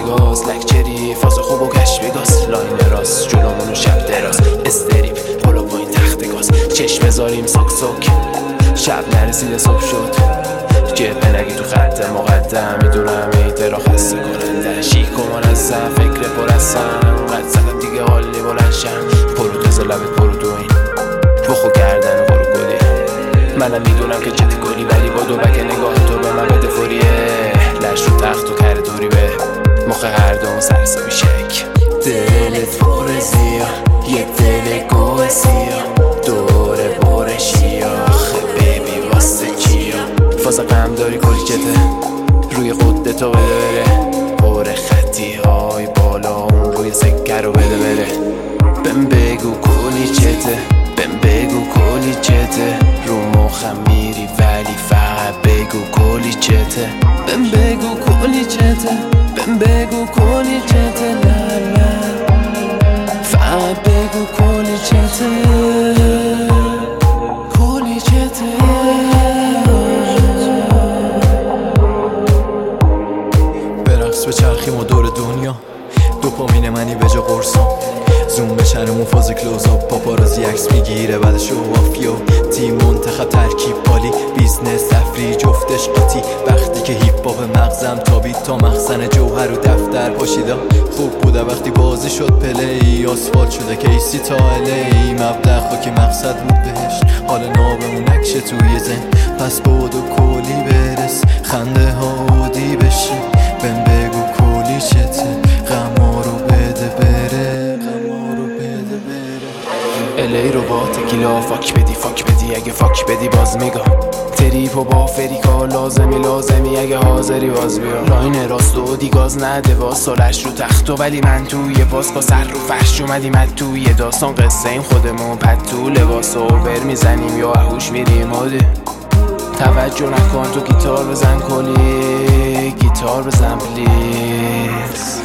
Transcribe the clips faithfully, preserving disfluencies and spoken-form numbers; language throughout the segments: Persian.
گاز لکچری فاز خوب و کش بگاز لاین راست جلومونو شب دراز استریپ بالا پایین تخت گاز چشم بذاریم ساک ساک شب نرسیده صبح شد جبه نگی تو خط مقدم میدونم ایترا خسته کننده شیک و منظم فکر پرستم قد زدم دیگه حالی بلنشم پروتز لبت پروتوین بخو کردن و برو گلی منم میدونم که چت گلی ولی با دو بک نگاه تو به من بده فوریه لش رو تخت و کر دوری به مخ هر دوم سرسابی شک دلت پر زیا یه دل گوه سیا دوره برشی آخه بیبی واسه چیا فاز غم داری کلی چته روی خودتو بده بره پر خطی های بالا اون روی سکر رو بده بره بهم بگو کلی چته بهم بگو کلی چته رو مخم میری ولی فقط بگو کلی چته بهم بگو کلی چته بهم بگو کلی چته لا لا فقط بگو کلی چته کلی چته برقص به چرخیم و دور دنیا دوپامین منی به جا قرصم زوم بشنمون فاز کلوزآپ پاپارازی عکس میگیره بعد شوافیو تیم منتخب ترکیب عالی بیزنس تفریح جفتش قاطی وقتی که هیپ هاپ مغزم تابید تا مخزن جوهر و دفتر پاشیدا خوب بوده وقتی بازی شد پلی آسفالت شده کیسی تا الی مبدأ خاکی مقصد بود بهش حال نابمون نکشه توی زن پس بود و کلی برس خنده ها عادی بشه بهم بگو کلی چته غما رو بده بره غما رو بده بره الی رو با تکیلا فاک بدی فاک بدی اگه فاک بدی باز میگم تریپ و با فریکا لازمی لازمی اگه حاضری باز بیا لاین راست و دیگاز نده باز سالش رو تختو ولی من توی باز با سر رو فرش اومدیم از توی داستان قصه این خودمون پد تو لباس و بر میزنیم یا اهوش میریم عادی توجه نکن تو گیتار بزن کلی گیتار بزن پلیز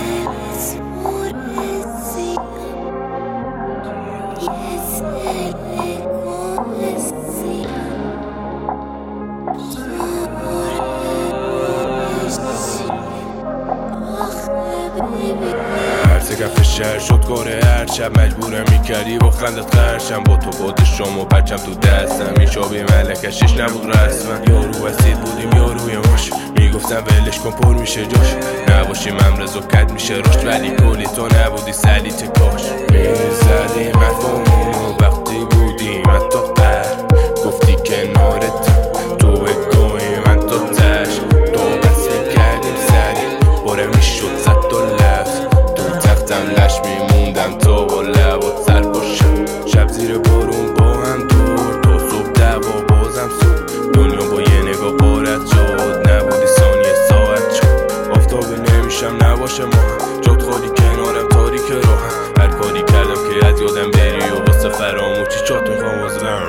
هرچه کف شهر شد گره هر شب مجبورم میکردی با خندت خرشم با تو بود شما بچم تو دستم این شابی ملکشش نبود رسما یارو وسید بودیم یاروی ماش میگفتم ولش کن پر میشه جاش نباشی ممرز و کد میشه رشد ولی کلی تو نبودی سلیت کاش میزدیم مفهومونو وقتی بودیم حتی پر گفتی کنارت تو بگوی من تو تش تو بسه کردیم سری باره میشد زد تو لفت تو تختم لش میموندم تو با لبات سر باشم شب زیر بارون با هم دور تو صبح دوا بازم صبح دنیا با یه نگاه بارد شد نبودی ثانیه ساعت شد آفتابی نمیشم نباشه ما جات خالی کنارم تاریک راهم هر کاری کردم که از یادم بری و واسه فراموشی چات میخوام واسه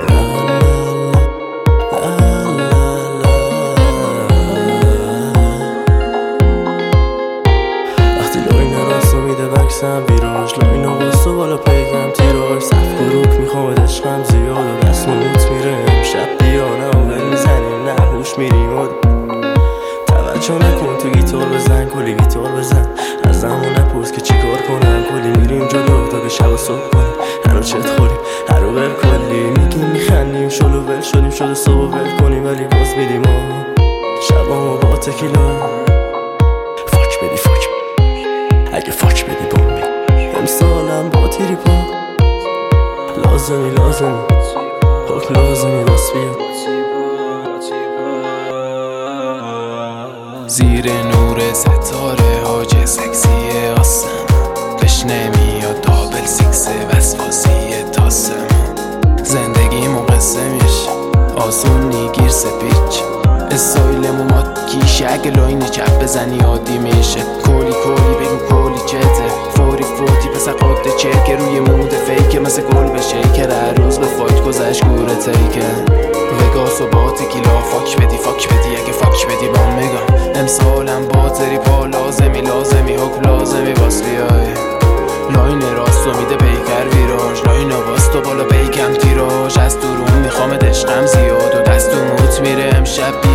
بکسم ویراج لاین آواز تو بالا پیگم تیراج صف گروک میخواد عشقم زیاد و دست نوت میره امشب بیانه اول میزنیم نه هوش میریم و توجه نکن تو گیتار بزن کلی گیتار بزن از زمان نپرس که چی کار کنم کلی میریم جلو تا که شب و صبح کنیم هنو چت خوریم هر رو ول کلی میگیم میخندیم شلو ول شدیم شده صبح ول کنیم ولی باز میدیم شبامو با تکیلا فاک بدی فاک اگه فاک بدی بومی امسالم با تیری پا لازمی لازمی حک لازمی راست بیا زیر نور ستاره حاج سکسی آسم قش نمیاد دابل سیکسه وسواسی تاسم زندگیمو قصه میشه آسون نیگیر سپیچ استایلمو ماد کیشه اگه لاین چپ بزنی عادی میشه کلی کلی بگو کلی چته فوری فوتی پس قاده چرکه روی مود فیکه مثل گل به شیکر هر روز به فایت گذشت گوره تیکه وگاس و با تکیلا فاک بدی فاک بدی اگه فاک بدی با میگم امسالم با تری پا لازمی لازمی حک لازمی باس بیای لاین راست و میده پیکر ویراج لاین آواز تو بالا بیکم تیراج از درون میخوام دشقم زیاد و دست و موت میره امشب